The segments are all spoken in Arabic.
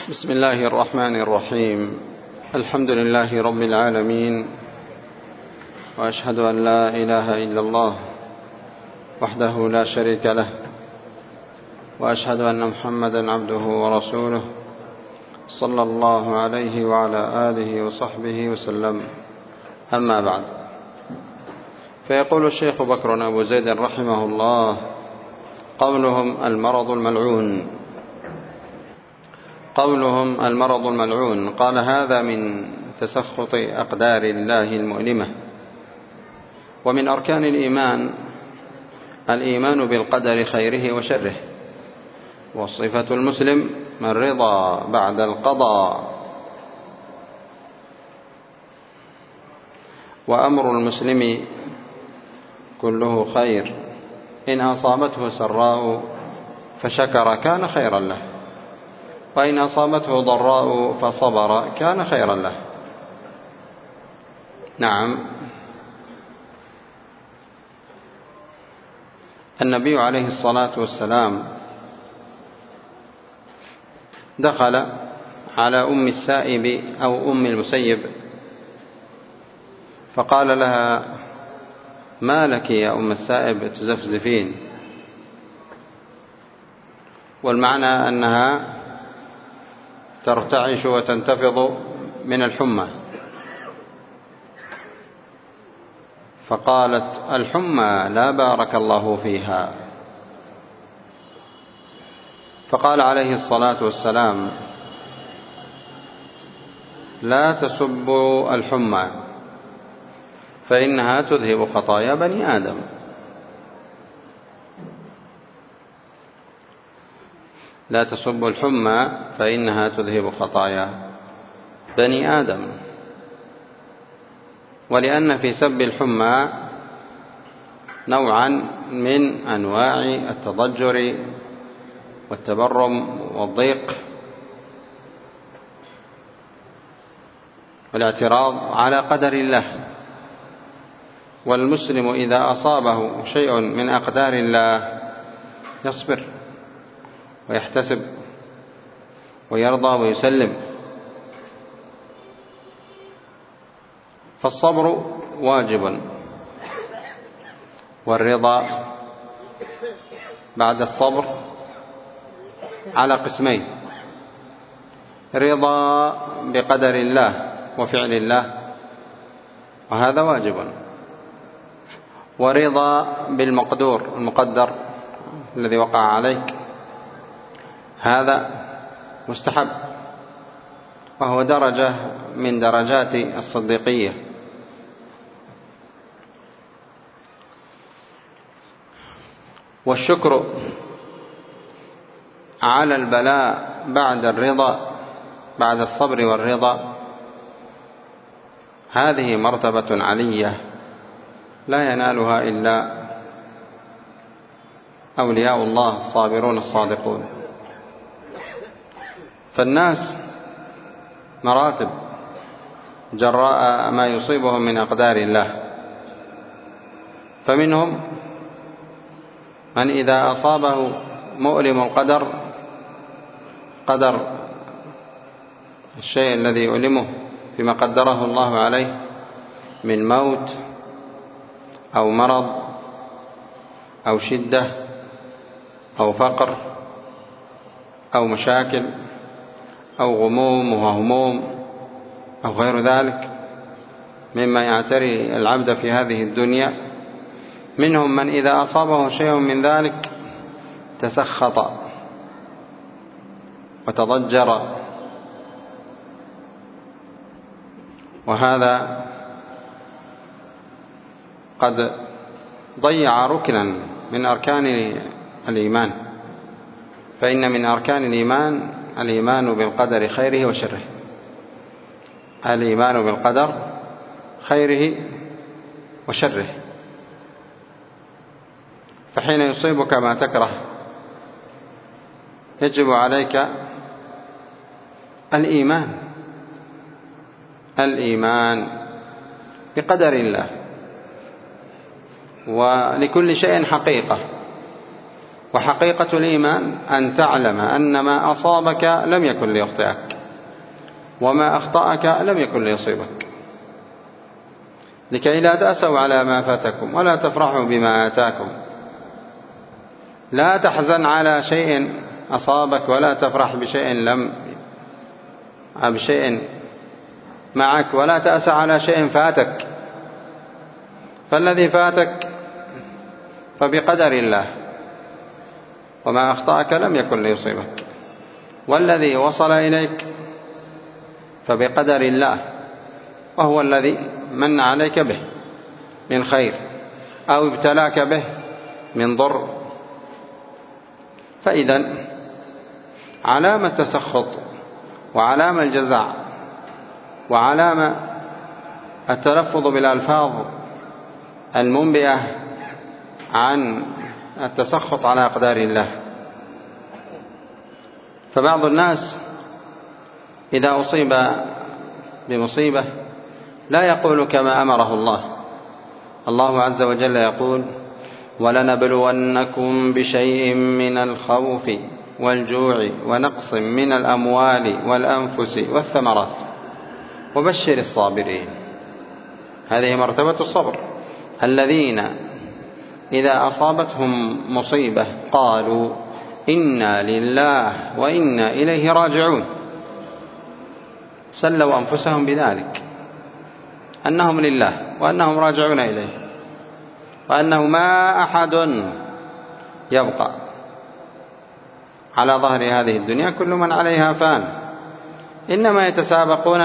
بسم الله الرحمن الرحيم. الحمد لله رب العالمين، وأشهد أن لا إله إلا الله وحده لا شريك له، وأشهد أن محمدا عبده ورسوله صلى الله عليه وعلى آله وصحبه وسلم. أما بعد، فيقول الشيخ بكر أبو زيد رحمه الله: قولهم المرض الملعون، قال: هذا من تسخط أقدار الله المؤلمة. ومن أركان الإيمان بالقدر خيره وشره. وصفة المسلم الرضا بعد القضاء. وأمر المسلم كله خير، إن أصابته سراء فشكر كان خيرا له، وإن أصابته ضراء فصبر كان خيرا له. نعم، النبي عليه الصلاة والسلام دخل على أم السائب أو أم المسيب فقال لها: ما لك يا أم السائب تزفزفين؟ والمعنى أنها ترتعش وتنتفض من الحمى. فقالت: الحمى لا بارك الله فيها. فقال عليه الصلاة والسلام: لا تسبوا الحمى فإنها تذهب خطايا بني آدم. لا تسبوا الحمى فإنها تذهب خطايا بني آدم. ولأن في سب الحمى نوعا من أنواع التضجر والتبرم والضيق والاعتراض على قدر الله. والمسلم إذا أصابه شيء من أقدار الله يصبر ويحتسب ويرضى ويسلم. فالصبر واجب، والرضا بعد الصبر على قسمين: رضا بقدر الله وفعل الله، وهذا واجب، ورضا المقدر الذي وقع عليك، هذا مستحب، وهو درجة من درجات الصديقية. والشكر على البلاء بعد الصبر والرضا، هذه مرتبة علية لا ينالها إلا أولياء الله الصابرون الصادقون. فالناس مراتب جراء ما يصيبهم من أقدار الله. فمنهم من إذا أصابه مؤلم القدر، قدر الشيء الذي يؤلمه فيما قدره الله عليه من موت أو مرض أو شدة أو فقر أو مشاكل أو غموم وهموم أو غير ذلك مما يعتري العبد في هذه الدنيا. منهم من إذا أصابه شيء من ذلك تسخط وتضجر، وهذا قد ضيع ركنا من أركان الإيمان. فإن من أركان الإيمان بالقدر خيره وشره. الإيمان بالقدر خيره وشره. فحين يصيبك ما تكره يجب عليك الإيمان بقدر الله. ولكل شيء حقيقة، وحقيقة الإيمان أن تعلم أن ما أصابك لم يكن ليخطئك، وما أخطأك لم يكن ليصيبك، لكي لا تأسوا على ما فاتكم ولا تفرحوا بما آتاكم. لا تحزن على شيء أصابك ولا تفرح بشيء معك، ولا تأسى على شيء فاتك، فالذي فاتك فبقدر الله، وما أخطأك لم يكن ليصيبك، والذي وصل إليك فبقدر الله، وهو الذي من عليك به من خير أو ابتلاك به من ضر. فإذا علام التسخط وعلام الجزع وعلام التلفظ بالألفاظ المنبئة عن التسخط على أقدار الله. فبعض الناس إذا أصيب بمصيبة لا يقول كما أمره الله. الله عز وجل يقول: ولنبلونكم بشيء من الخوف والجوع ونقص من الأموال والأنفس والثمرات وبشر الصابرين. هذه مرتبة الصبر، الذين إذا أصابتهم مصيبة قالوا إنا لله وإنا إليه راجعون، سلوا أنفسهم بذلك، أنهم لله وأنهم راجعون إليه، وأنه ما أحد يبقى على ظهر هذه الدنيا، كل من عليها فان، إنما يتسابقون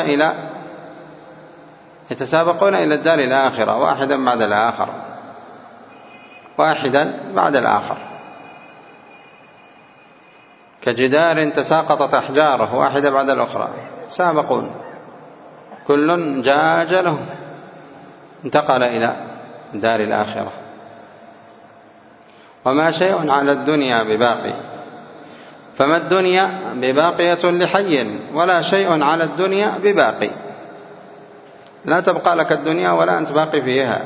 إلى الدار الآخرة، واحدا بعد الآخر واحدا بعد الآخر، كجدار تساقطت أحجاره واحدة بعد الأخرى، سابقون، كل جاء أجله انتقل إلى دار الآخرة. وما شيء على الدنيا بباقي، فما الدنيا بباقية لحي، ولا شيء على الدنيا بباقي، لا تبقى لك الدنيا ولا أنت باقي فيها.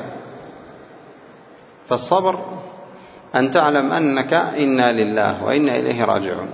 فالصبر أن تعلم أنك إنا لله وإنا إليه راجعون.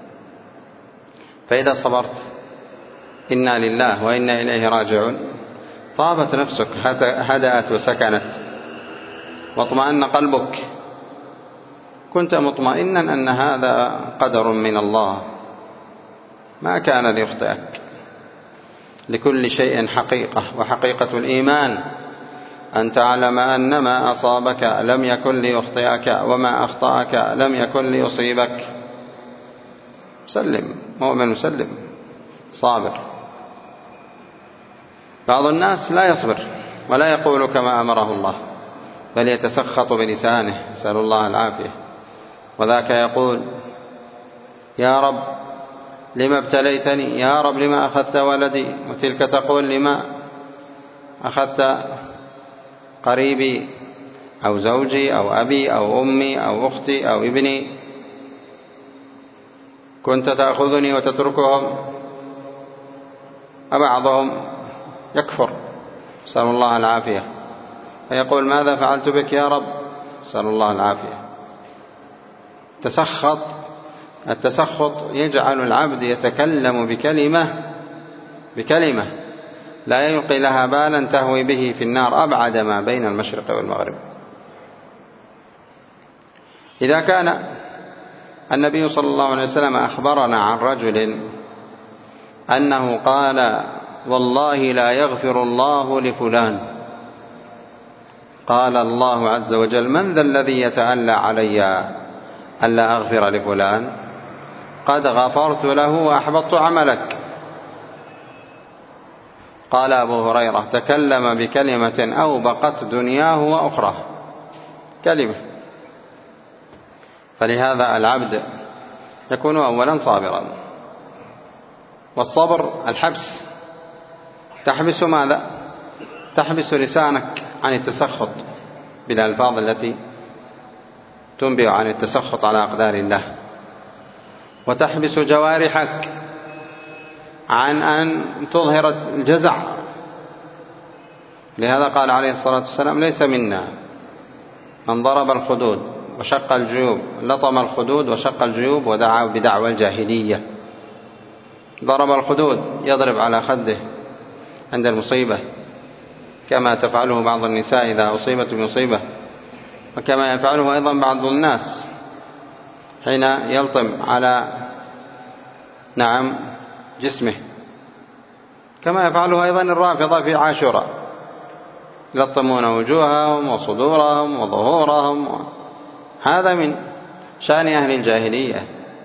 فإذا صبرت إنا لله وإنا إليه راجعون طابت نفسك، هدأت وسكنت، واطمأن قلبك، كنت مطمئنا أن هذا قدر من الله ما كان ليخطئك. لكل شيء حقيقة، وحقيقة الإيمان أن تعلم أن ما أصابك لم يكن ليخطئك، وما أخطأك لم يكن ليصيبك. سلم، مؤمن مسلم صابر. بعض الناس لا يصبر ولا يقول كما أمره الله، بل يتسخط بلسانه، نسأل الله العافية. وذاك يقول: يا رب لما ابتليتني، يا رب لما أخذت ولدي، وتلك تقول لما أخذت قريبي أو زوجي أو أبي أو أمي أو أختي أو ابني، كنت تأخذني وتتركهم. وبعضهم يكفر، نسأل الله العافية، فيقول: ماذا فعلت بك يا رب؟ نسأل الله العافية. التسخط يجعل العبد يتكلم بكلمة لا يلقي لها بالا تهوي به في النار أبعد ما بين المشرق والمغرب. إذا كان النبي صلى الله عليه وسلم أخبرنا عن رجل أنه قال: والله لا يغفر الله لفلان، قال الله عز وجل: من ذا الذي يتألى علي ألا أغفر لفلان؟ قد غفرت له وأحبطت عملك. قال أبو هريرة: تكلم بكلمة أوبقت دنياه وأخراه، كلمة. فلهذا العبد يكون أولا صابرا. والصبر الحبس، تحبس ماذا؟ تحبس لسانك عن التسخط بالألفاظ التي تنبئ عن التسخط على أقدار الله، وتحبس جوارحك عن أن تظهر الجزع. لهذا قال عليه الصلاة والسلام: ليس منا من ضرب الخدود وشق الجيوب، لطم الخدود وشق الجيوب ودعا بدعوى الجاهلية. ضرب الخدود، يضرب على خده عند المصيبة كما تفعله بعض النساء إذا أصيبت بمصيبة، وكما يفعله أيضا بعض الناس حين يلطم على جسمه، كما يفعله أيضا الرافضة في عاشوراء، يلطمون وجوههم وصدورهم وظهورهم. هذا من شأن أهل الجاهلية.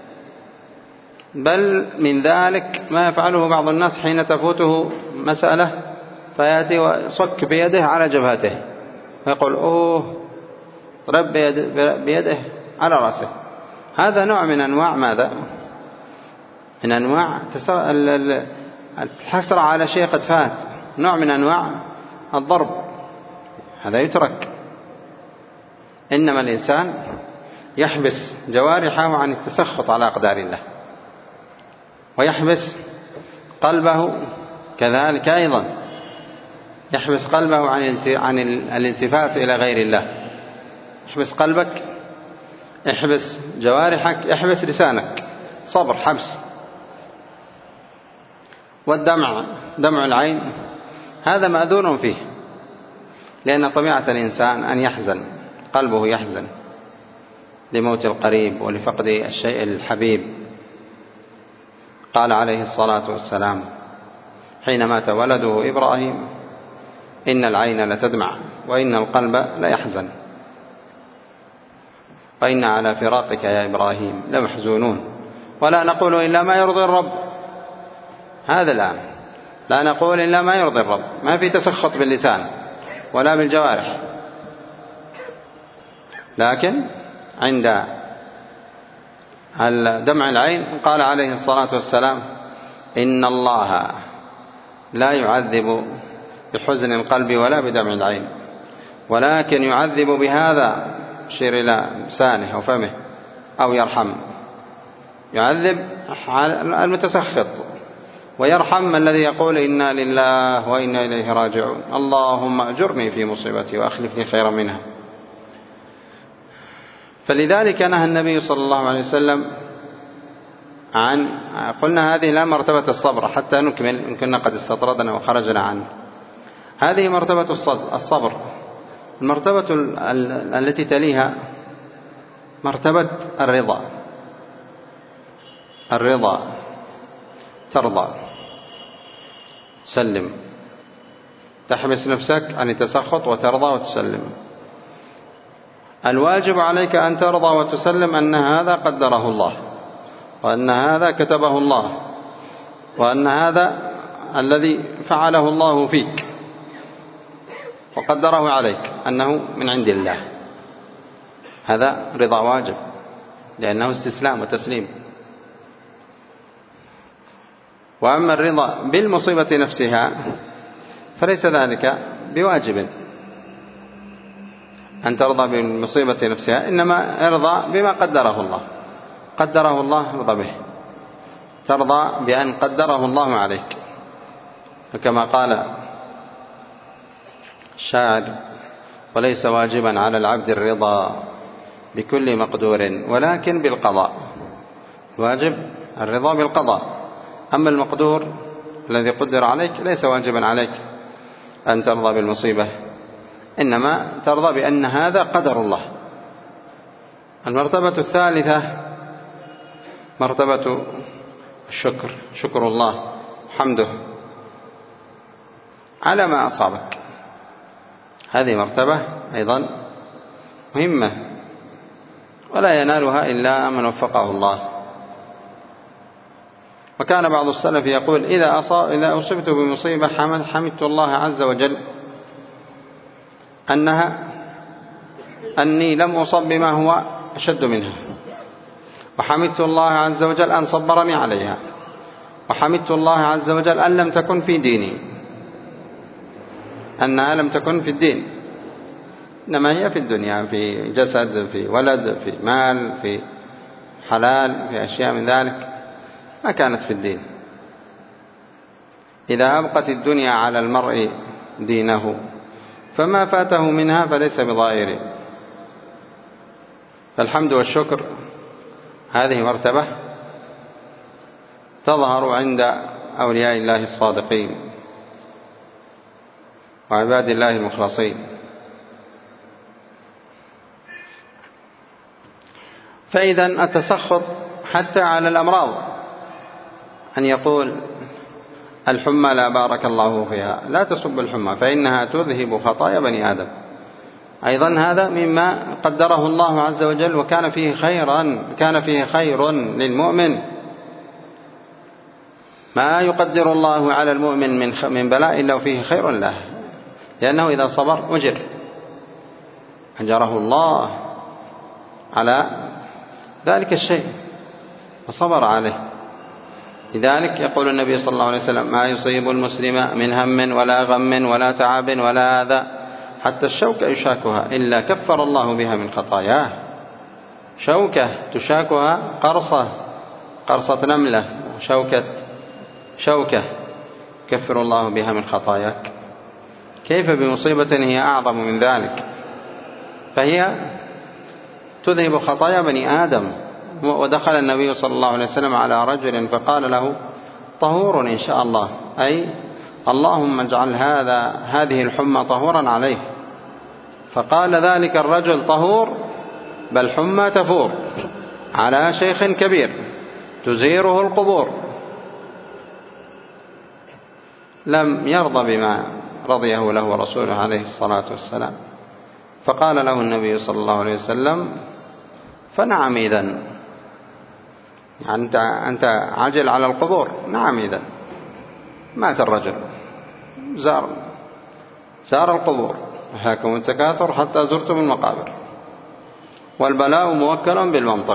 بل من ذلك ما يفعله بعض الناس حين تفوته مسألة فيأتي ويصك بيده على جبهته ويقول أوه، ضرب بيده على رأسه. هذا نوع من أنواع ماذا؟ من أنواع الحسرة على شيء قد فات، نوع من أنواع الضرب، هذا يترك. إنما الإنسان يحبس جوارحه عن التسخط على أقدار الله، ويحبس قلبه كذلك أيضا، يحبس قلبه عن الالتفات إلى غير الله. احبس قلبك، احبس جوارحك، احبس لسانك، صبر، حبس. والدمع، دمع العين، هذا مأذون فيه، لأن طبيعة الإنسان أن يحزن، قلبه يحزن لموت القريب ولفقد الشيء الحبيب. قال عليه الصلاة والسلام حين مات ولده إبراهيم: إن العين لتدمع وإن القلب ليحزن وإن على فراقك يا إبراهيم لمحزونون، ولا نقول إلا ما يرضي الرب. هذا الآن لا نقول إلا ما يرضي الرب، ما في تسخط باللسان ولا بالجوارح. لكن عند دمع العين قال عليه الصلاة والسلام: إن الله لا يعذب بحزن القلب ولا بدمع العين، ولكن يعذب بهذا، يشير إلى لسانه أو فمه، أو يرحم، يعذب المتسخط ويرحم الذي يقول إنا لله وإنا إليه راجعون، اللهم أجرني في مصيبتي وأخلفني خيرا منها. فلذلك نهى النبي صلى الله عليه وسلم عن، قلنا هذه لا مرتبة الصبر حتى نكمل، إن كنا قد استطردنا وخرجنا عنه. هذه مرتبة الصبر. المرتبة التي تليها مرتبة الرضا. الرضا، ترضى، تسلم، تحبس نفسك عن التسخط وترضى وتسلم. الواجب عليك أن ترضى وتسلم أن هذا قدره الله، وأن هذا كتبه الله، وأن هذا الذي فعله الله فيك وقدره عليك أنه من عند الله. هذا رضا واجب، لأنه استسلام وتسليم. وأما الرضا بالمصيبة نفسها فليس ذلك بواجب أن ترضى بالمصيبة نفسها، إنما ارضى بما قدره الله. قدره الله ارضى به، ترضى بأن قدره الله عليك. وكما قال الشاعر: وليس واجبا على العبد الرضا بكل مقدور ولكن بالقضاء. الواجب الرضا بالقضاء، أما المقدور الذي قدر عليك ليس واجبا عليك أن ترضى بالمصيبة، إنما ترضى بأن هذا قدر الله. المرتبة الثالثة مرتبة الشكر، شكر الله، حمده على ما أصابك. هذه مرتبة أيضا مهمة، ولا ينالها إلا من وفقه الله. وكان بعض السلف يقول: إذا أصبت بمصيبة حمدت الله عز وجل أني لم أصب بما هو أشد منها، وحمدت الله عز وجل أن صبرني عليها، وحمدت الله عز وجل أن لم تكن في ديني، أنها لم تكن في الدين، إنما هي في الدنيا، في جسد، في ولد، في مال، في حلال، في أشياء من ذلك، ما كانت في الدين. إذا أبقت الدنيا على المرء دينه فما فاته منها فليس بضائر. فالحمد والشكر هذه مرتبة تظهر عند أولياء الله الصادقين وعباد الله المخلصين. فإذا التسخط حتى على الأمراض، أن يقول الحمى لا بارك الله فيها، لا تسب الحمى فإنها تذهب خطايا بني آدم. أيضا هذا مما قدره الله عز وجل، وكان فيه خيرا، كان فيه خير للمؤمن. ما يقدر الله على المؤمن من بلاء إلا وفيه خير له، لأنه إذا صبر أجره الله على ذلك الشيء فصبر عليه. لذلك يقول النبي صلى الله عليه وسلم: ما يصيب المسلم من هم ولا غم ولا تعب ولا أذى حتى الشوكة يشاكها إلا كفر الله بها من خطاياه. شوكة تشاكها قرصة نملة، شوكة كفر الله بها من خطاياك، كيف بمصيبة هي أعظم من ذلك؟ فهي تذهب خطايا بني آدم. ودخل النبي صلى الله عليه وسلم على رجل فقال له: طهور إن شاء الله، أي اللهم اجعل هذه الحمى طهورا عليه. فقال ذلك الرجل: طهور؟ بل حمى تفور على شيخ كبير تزيره القبور. لم يرضى بما رضيه له رسوله عليه الصلاة والسلام. فقال له النبي صلى الله عليه وسلم: فنعم إذن، أنت عجل على القبور؟ نعم إذن. مات الرجل، زار القبور، ألهاكم التكاثر حتى زرتم المقابر، والبلاء موكل بالمنطق.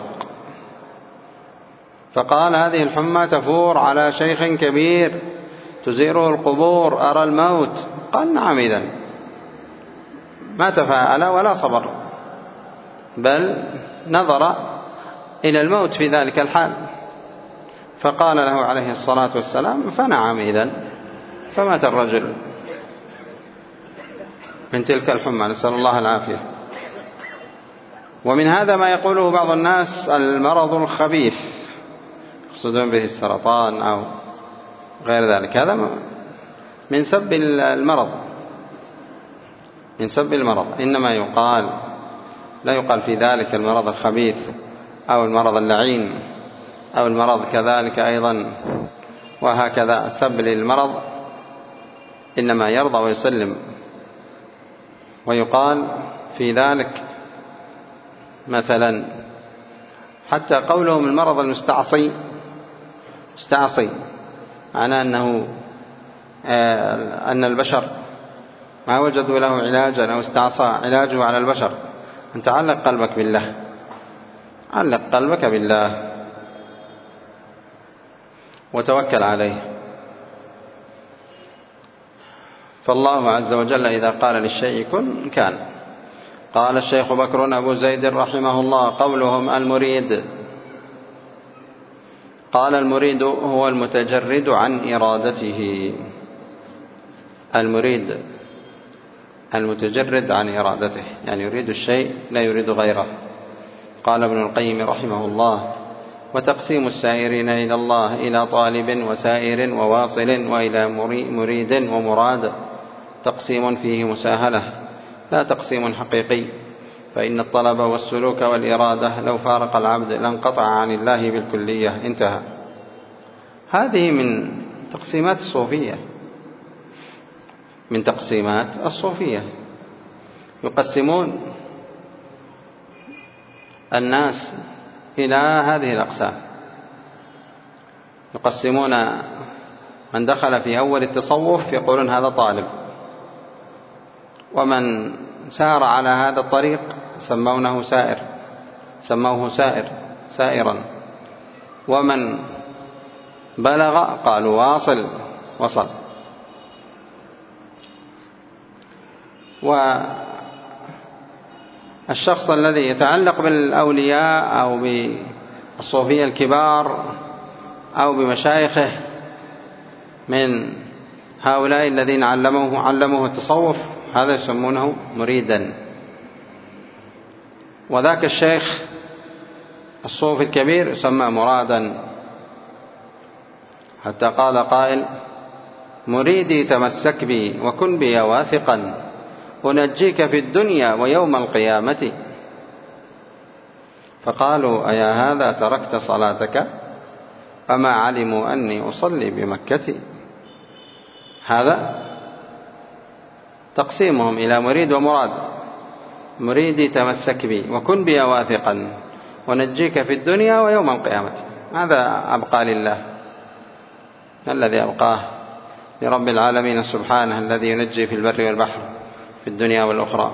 فقال: هذه الحمى تفور على شيخ كبير تزيره القبور، أرى الموت. قال: نعم إذن. ما تفاءل ولا صبر، بل نظر إلى الموت في ذلك الحال. فقال له عليه الصلاة والسلام: فنعم إذن. فمات الرجل من تلك الحمى، نسأل الله العافية. ومن هذا ما يقوله بعض الناس: المرض الخبيث، يقصدون به السرطان أو غير ذلك. هذا من سب المرض، إنما لا يقال في ذلك المرض الخبيث أو المرض اللعين أو المرض كذلك أيضا، وهكذا سب للمرض، إنما يرضى ويسلم. ويقال في ذلك مثلا حتى قولهم المرض المستعصي، معناه أن البشر ما وجدوا له علاجا أو استعصى علاجه على البشر. أنت علق قلبك بالله، علق قلبك بالله وتوكل عليه. فالله عز وجل إذا قال للشيء كن كان. قال الشيخ بكر أبو زيد رحمه الله: قولهم المريد، قال: المريد هو المتجرد عن إرادته. المريد المتجرد عن إرادته، يعني يريد الشيء لا يريد غيره. قال ابن القيم رحمه الله: وتقسيم السائرين إلى الله إلى طالب وسائر وواصل وإلى مريد ومراد تقسيم فيه مساهلة، لا تقسيم حقيقي، فإن الطلب والسلوك والإرادة لو فارق العبد لانقطع عن الله بالكلية. انتهى. هذه من تقسيمات الصوفية، يقسمون الناس إلى هذه الأقسام. يقسمون من دخل في أول التصوف يقولون هذا طالب، ومن سار على هذا الطريق سموه سائرا، ومن بلغ قالوا وصل. والشخص الذي يتعلق بالأولياء أو بالصوفية الكبار أو بمشايخه من هؤلاء الذين علموه التصوف، هذا يسمونه مريدا. وذاك الشيخ الصوفي الكبير يسمى مرادا، حتى قال قائل: مريدي تمسك بي وكن بي واثقا، أنجيك في الدنيا ويوم القيامة. فقالوا: أيا هذا تركت صلاتك؟ أما علموا أني أصلي بمكة. هذا تقسيمهم إلى مريد ومراد. مريدي تمسك بي وكن بي واثقا، ونجيك في الدنيا ويوم القيامة. هذا أبقى لله، الذي أبقاه لرب العالمين سبحانه، الذي ينجي في البر والبحر في الدنيا والأخرى.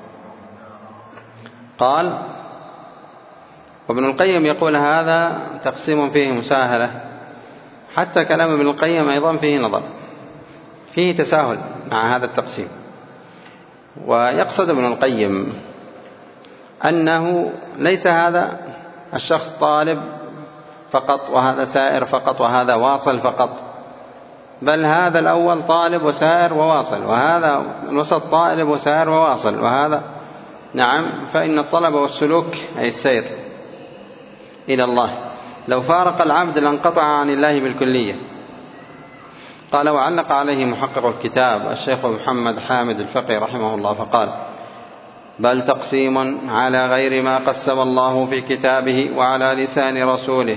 قال: وابن القيم يقول هذا تقسيم فيه مساهلة، حتى كلام ابن القيم أيضا فيه نظر، فيه تساهل مع هذا التقسيم. ويقصد ابن القيم أنه ليس هذا الشخص طالب فقط، وهذا سائر فقط، وهذا واصل فقط، بل هذا الأول طالب وسائر وواصل، وهذا الوسط طالب وسائر وواصل، وهذا نعم. فإن الطلب والسلوك أي السير إلى الله، لو فارق العبد لانقطع عن الله بالكلية. قال: وعلق عليه محقق الكتاب الشيخ محمد حامد الفقي رحمه الله فقال: بل تقسيم على غير ما قسم الله في كتابه وعلى لسان رسوله.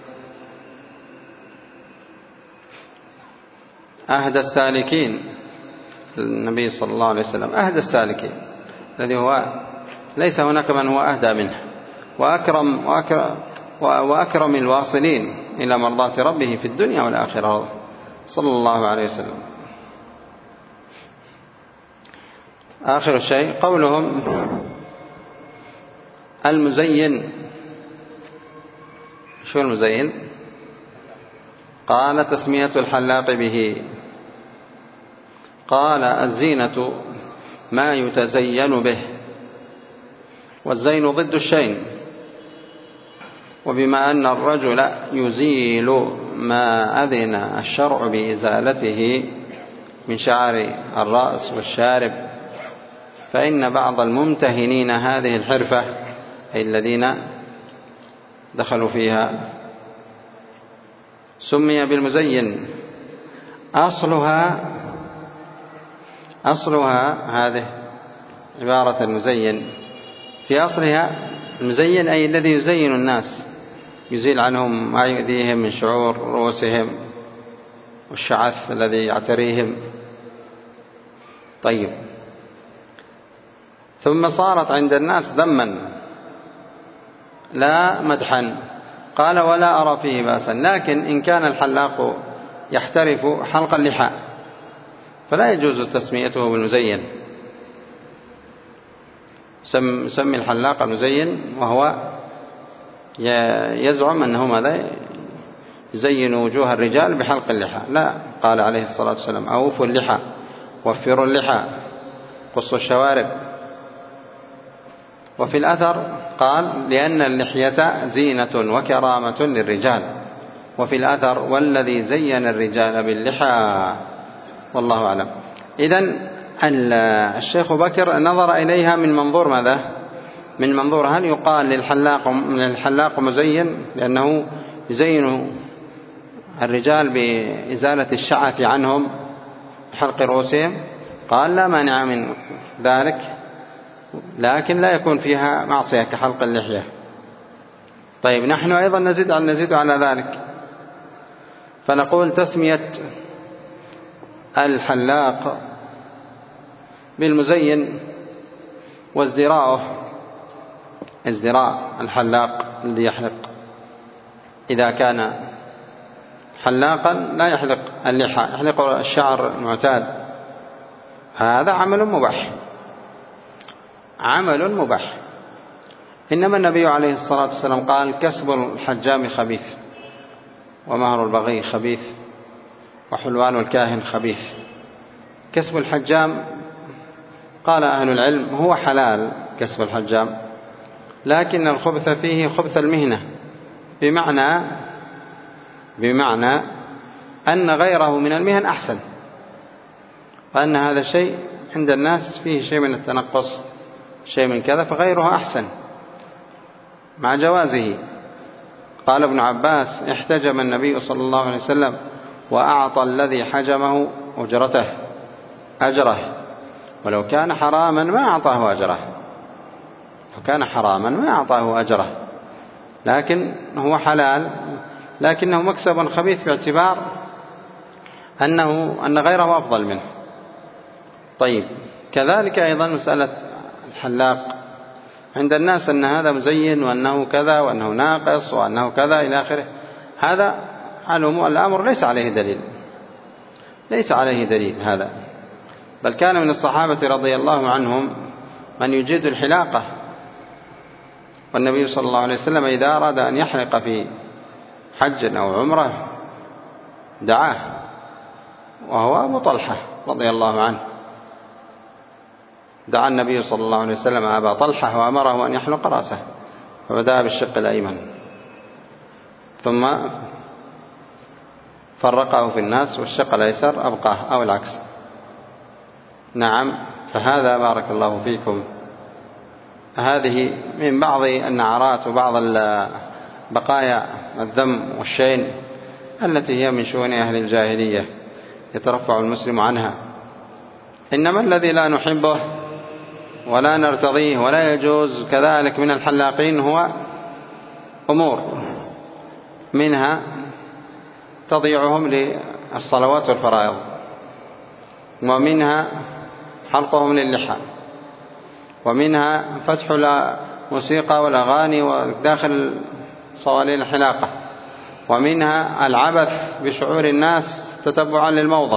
أهدى السالكين النبي صلى الله عليه وسلم، أهدى السالكين، الذي هو ليس هناك من هو أهدى منه، وأكرم الواصلين إلى مرضاة ربه في الدنيا والآخرة صلى الله عليه وسلم. آخر شيء قولهم المزين. شو المزين؟ قال: تسمية الحلاق به. قال: الزينة ما يتزين به، والزين ضد الشين. وبما أن الرجل يزيل ما أذن الشرع بإزالته من شعر الرأس والشارب، فإن بعض الممتهنين هذه الحرفة، أي الذين دخلوا فيها، سمي بالمزين. أصلها هذه عبارة المزين، في أصلها المزين أي الذي يزين الناس، يزيل عنهم ما يؤذيهم من شعور رؤوسهم والشعث الذي يعتريهم. طيب، ثم صارت عند الناس ذما لا مدحا. قال: ولا أرى فيه بأسا، لكن إن كان الحلاق يحترف حلق اللحى فلا يجوز تسميته بالمزين. سمي الحلاق المزين، وهو يزعم أنه ماذا يزين وجوه الرجال بحلق اللحى. لا، قال عليه الصلاة والسلام: أوفوا اللحى، وفروا اللحى، قصوا الشوارب. وفي الأثر قال: لأن اللحية زينة وكرامة للرجال. وفي الأثر: والذي زين الرجال باللحى. والله أعلم. إذن الشيخ بكر نظر إليها من منظور ماذا؟ من منظور هل يقال للحلاق مزين لأنه يزين الرجال بإزالة الشعث عنهم بحلق رؤوسهم؟ قال: لا مانع من ذلك، لكن لا يكون فيها معصية كحلق اللحية. طيب، نحن أيضا نزيد على ذلك، فنقول تسمية الحلاق بالمزين وازدراءه، ازدراء الحلاق الذي يحلق، إذا كان حلاقا لا يحلق اللحى، يحلق الشعر المعتاد، هذا عمل مباح. إنما النبي عليه الصلاة والسلام قال: كسب الحجام خبيث، ومهر البغي خبيث، وحلوان الكاهن خبيث. كسب الحجام قال أهل العلم هو حلال كسب الحجام، لكن الخبث فيه خبث المهنة، بمعنى أن غيره من المهن أحسن، وأن هذا الشيء عند الناس فيه شيء من التنقص، شيء من كذا، فغيره أحسن مع جوازه. قال ابن عباس: احتجم النبي صلى الله عليه وسلم وأعطى الذي حجمه أجره، ولو كان حراما ما أعطاه أجره، لو كان حراما ما أعطاه أجره، لكن هو حلال، لكنه مكسب خبيث باعتبار أن غيره أفضل منه. طيب، كذلك أيضا مسألة الحلاق، عند الناس أن هذا مزين وأنه كذا وأنه ناقص وأنه كذا إلى آخره. هذا الأمر ليس عليه دليل، ليس عليه دليل هذا، بل كان من الصحابة رضي الله عنهم من يجيد الحلاقة، والنبي صلى الله عليه وسلم إذا أراد أن يحلق في حج أو عمرة دعاه، وهو أبو طلحة رضي الله عنه، دعا النبي صلى الله عليه وسلم أبا طلحة وأمره أن يحلق رأسه، فبدأ بالشق الأيمن ثم فرقه في الناس والشق الأيسر أبقاه، أو العكس. نعم، فهذا بارك الله فيكم هذه من بعض النعرات وبعض بقايا الذم والشين التي هي من شؤون أهل الجاهلية يترفع المسلم عنها. إنما الذي لا نحبه ولا نرتضيه ولا يجوز كذلك من الحلاقين هو أمور، منها تضييعهم للصلوات والفرائض، ومنها حلقهم للحى، ومنها فتح الموسيقى والأغاني وداخل صوالين الحلاقة، ومنها العبث بشعور الناس تتبعا للموضة.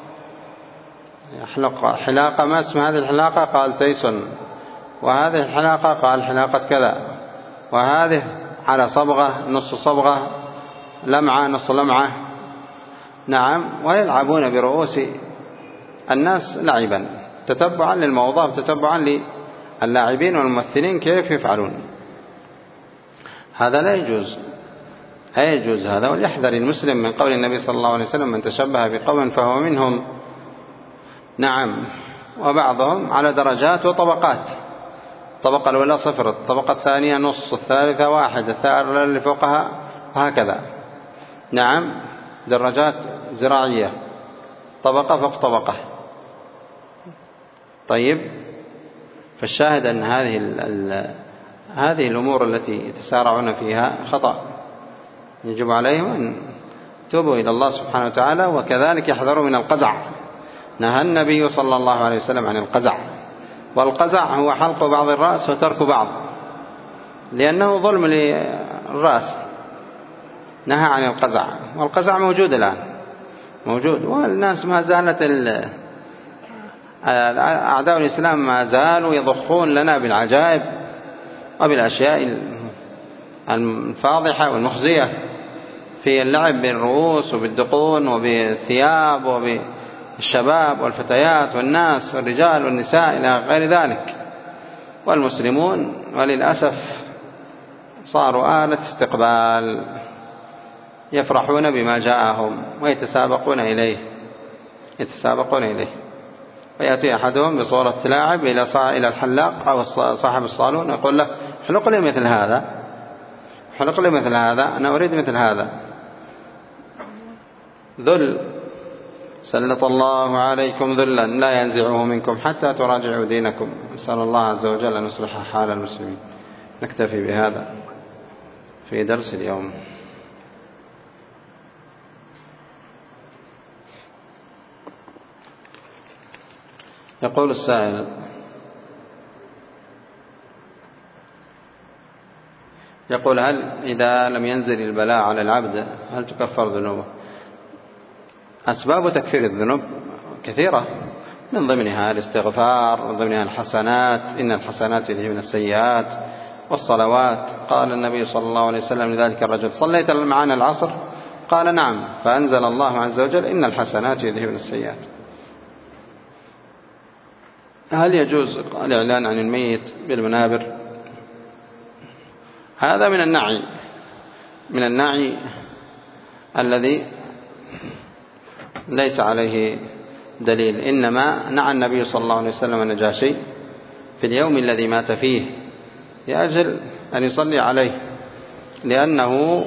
يحلق حلاقة، ما اسم هذه الحلاقة؟ قال تيسون، وهذه الحلاقة قال حلاقة كذا، وهذه على صبغة، نص صبغة، لمعة، نص لمعة. نعم، ويلعبون برؤوس الناس لعبا تتبعا للموضة وتتبعا للاعبين والممثلين كيف يفعلون. هذا لا يجوز، لا يجوز هذا، وليحذر المسلم من قول النبي صلى الله عليه وسلم: من تشبه بقوم فهو منهم. نعم، وبعضهم على درجات وطبقات، الطبقة الأولى 0، الطبقة الثانية نص، الثالثة 1، الثالثة اللي فوقها، وهكذا. نعم، درجات زراعية، طبقة فوق طبقة. طيب، فالشاهد أن هذه الأمور التي يتسارعون فيها خطأ، يجب عليهم أن يتوبوا إلى الله سبحانه وتعالى، وكذلك يحذروا من القزع. نهى النبي صلى الله عليه وسلم عن القزع، والقزع هو حلق بعض الرأس وترك بعض، لأنه ظلم للرأس. نهى عن القزع، والقزع موجود الآن، موجود، والناس ما زالت أعداء الإسلام ما زالوا يضخون لنا بالعجائب وبالأشياء الفاضحة والمخزية في اللعب بالرؤوس وبالدقون وبالثياب وبالشباب والفتيات والناس والرجال والنساء إلى غير ذلك. والمسلمون وللأسف صاروا آلة استقبال، يفرحون بما جاءهم ويتسابقون إليه، ويأتي أحدهم بصورة لاعب إلى الحلاق أو صاحب الصالون يقول له: احلق لي مثل هذا، احلق لي مثل هذا، أنا أريد مثل هذا. ذل، سلط الله عليكم ذلا لا ينزعه منكم حتى تراجعوا دينكم. نسأل الله عز وجل أن يصلح حال المسلمين. نكتفي بهذا في درس اليوم. يقول السائل: يقول: هل إذا لم ينزل البلاء على العبد هل تكفر ذنوبه؟ أسباب تكفير الذنوب كثيرة، من ضمنها الاستغفار، من ضمنها الحسنات، إن الحسنات يذهبن السيئات، والصلوات. قال النبي صلى الله عليه وسلم لذلك الرجل: صليت معنا العصر؟ قال: نعم. فأنزل الله عز وجل: إن الحسنات يذهبن السيئات. هل يجوز الإعلان عن الميت بالمنابر؟ هذا من النعي الذي ليس عليه دليل. إنما نعى النبي صلى الله عليه وسلم النجاشي في اليوم الذي مات فيه لأجل أن يصلي عليه، لأنه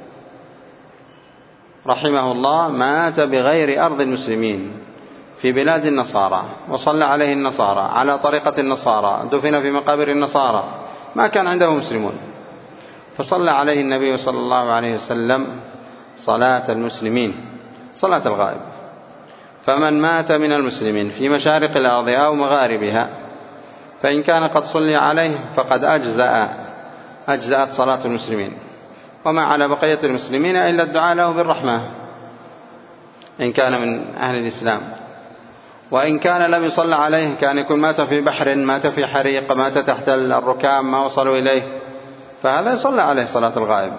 رحمه الله مات بغير أرض المسلمين في بلاد النصارى، وصلى عليه النصارى على طريقة النصارى، دفن في مقابر النصارى، ما كان عنده مسلمون، فصلى عليه النبي صلى الله عليه وسلم صلاة المسلمين، صلاة الغائب. فمن مات من المسلمين في مشارق الأرض أو مغاربها فإن كان قد صلي عليه فقد أجزأت صلاة المسلمين، وما على بقية المسلمين إلا الدعاء له بالرحمة إن كان من أهل الإسلام. وإن كان لم يصلى عليه، كان يكون مات في بحر، مات في حريق، مات تحت الركام ما وصلوا إليه، فهذا يصلى عليه صلاة الغائب،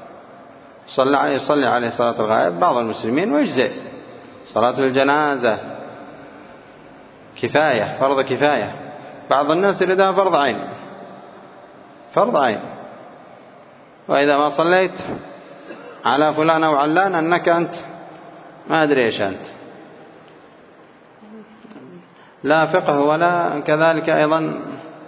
يصلي عليه صلاة الغائب بعض المسلمين ويجزئ. صلاة الجنازة كفاية، فرض كفاية، بعض الناس يريدها فرض عين، فرض عين. وإذا ما صليت على فلان أو علان أنك أنت ما أدري إيش أنت، لا فقه ولا كذلك أيضا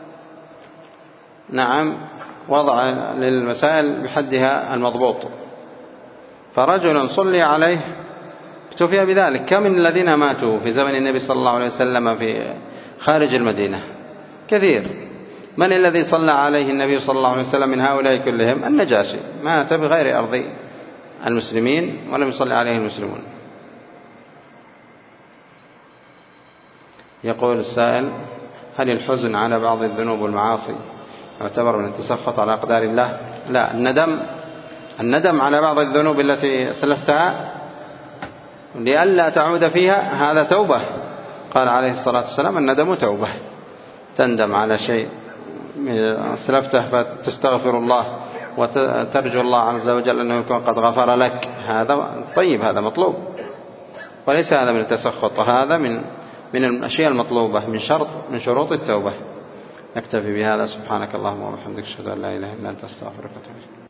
نعم وضع للمسائل بحدها المضبوط. فرجل صلي عليه اكتفي بذلك. كم من الذين ماتوا في زمن النبي صلى الله عليه وسلم في خارج المدينة؟ كثير. من الذي صلى عليه النبي صلى الله عليه وسلم من هؤلاء كلهم؟ النجاشي، مات بغير أرض المسلمين ولم يصلي عليه المسلمون. يقول السائل: هل الحزن على بعض الذنوب والمعاصي يعتبر من التسخط على أقدار الله؟ لا، الندم على بعض الذنوب التي سلفتها لئلا تعود فيها هذا توبة. قال عليه الصلاة والسلام: الندم توبة. تندم على شيء سلفته فتستغفر الله وترجو الله عز وجل أنه يكون قد غفر لك، هذا طيب، هذا مطلوب، وليس هذا من التسخط، وهذا من الأشياء المطلوبة، من شروط التوبة. نكتفي بهذا. سبحانك اللهم وبحمدك، أشهد أن لا إله إلا أنت، أستغفرك وأتوب إليك.